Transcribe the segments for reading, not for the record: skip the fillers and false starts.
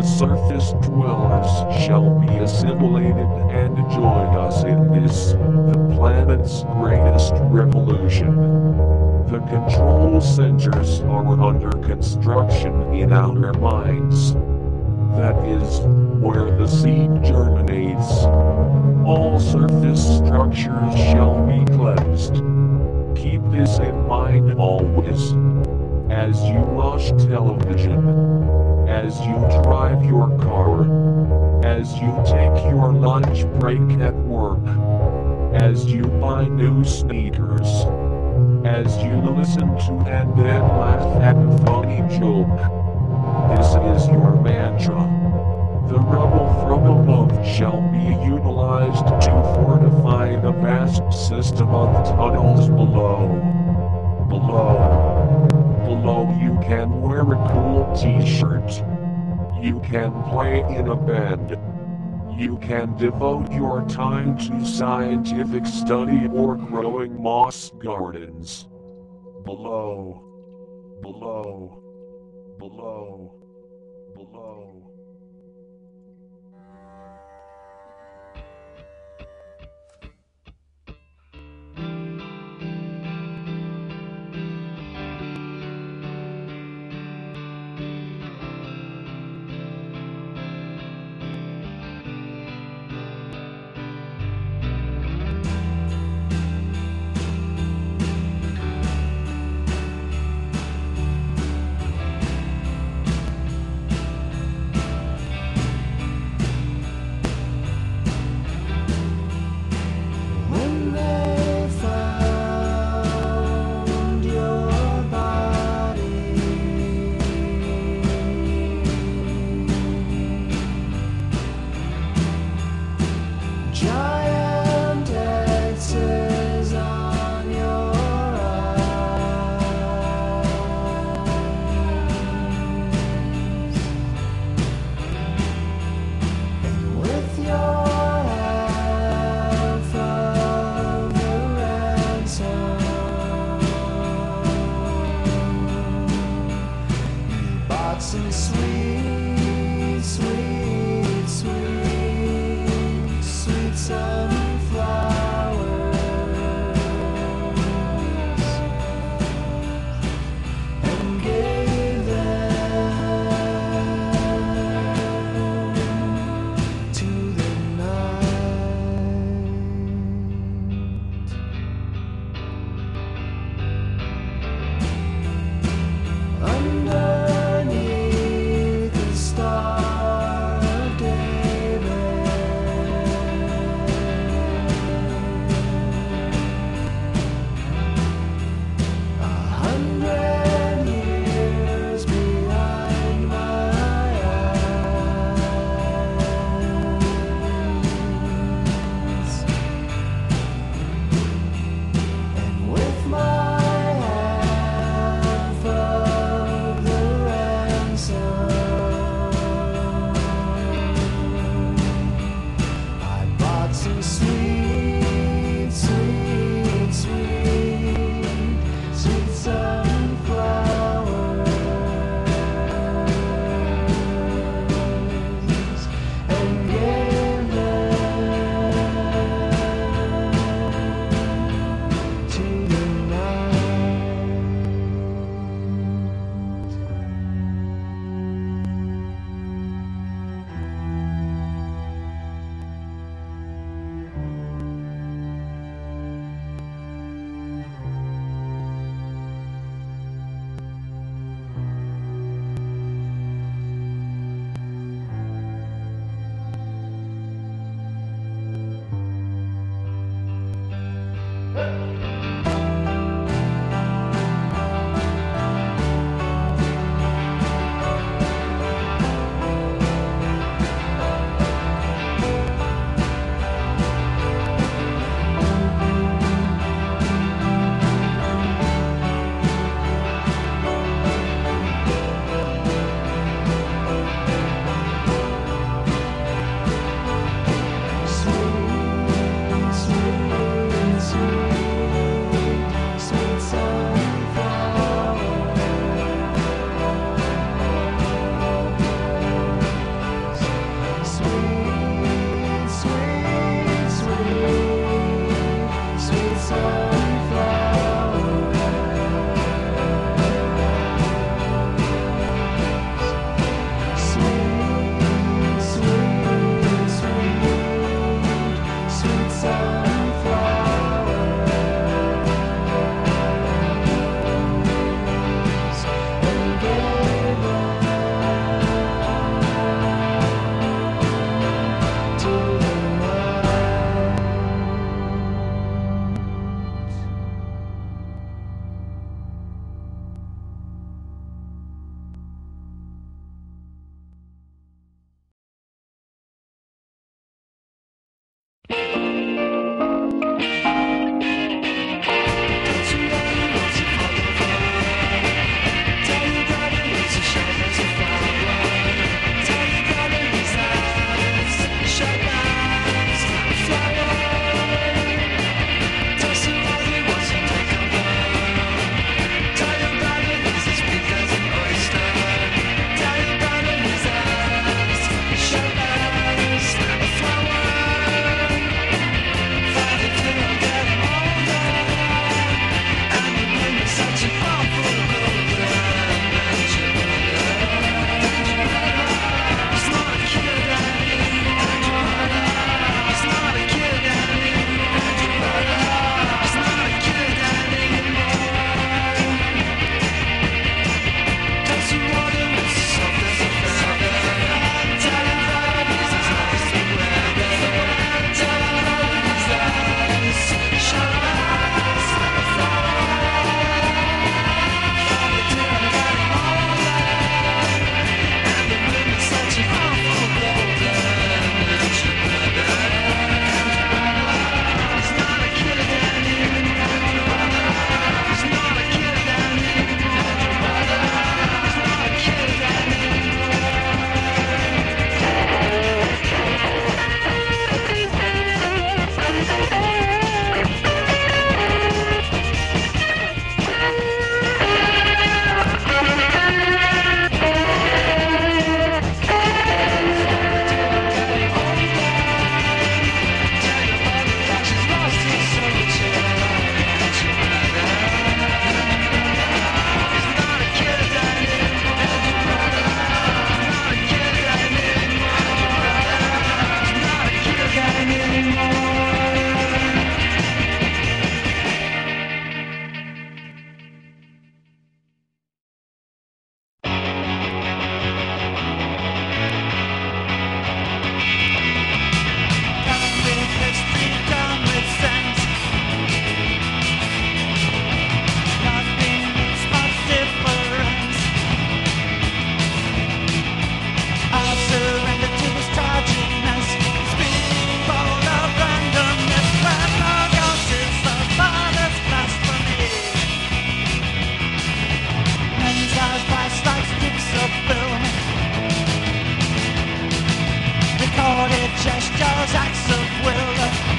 the surface dwellers shall be assimilated and join us in this, the planet's greatest revolution. The control centers are under construction in outer minds. That is, where the seed germinates. All surface structures shall be cleansed. Keep this in mind always. As you watch television, as you drive your car, as you take your lunch break at work, as you buy new sneakers, as you listen to and then laugh at a funny joke. This is your mantra. The rubble from above shall be utilized to fortify the vast system of tunnels below. Below you can wear a cool t-shirt. You can play in a band. You can devote your time to scientific study or growing moss gardens. Below. Some sweet sunflowers, and gave them to the night. Underneath the Star of David, sweet. gestures, acts of will.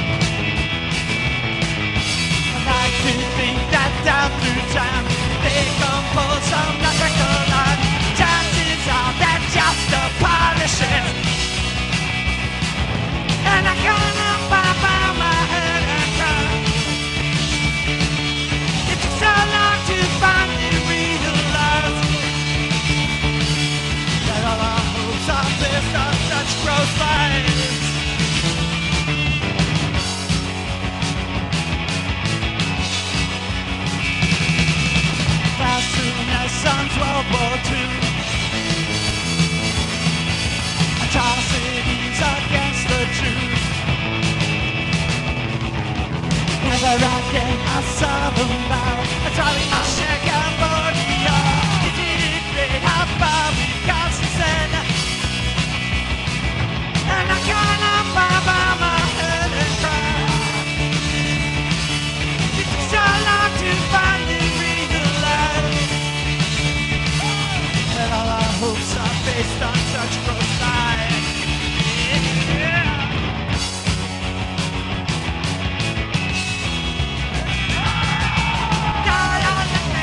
I like to think that down through time they compose some magical line. Chances are they're just a polishing, and I can't bow my head and cry. It took so long to finally realize that all our hopes are based on such gross lies. As soon as Son's World War II, atrocities against the Jews. Never again I saw them bow. Charlie Marshall, Cambodia. It didn't great how far we've got since then. And I can't bow my head and cry. It took so long to finally realize that all our hopes are based on such gross lies. Yeah. La, la, la, la.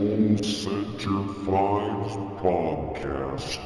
Control Center 5 podcast.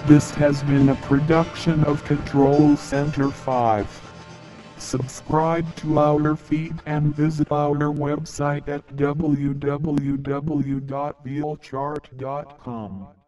This has been a production of Control Center 5. Subscribe to our feed and visit our website at www.vealchart.com.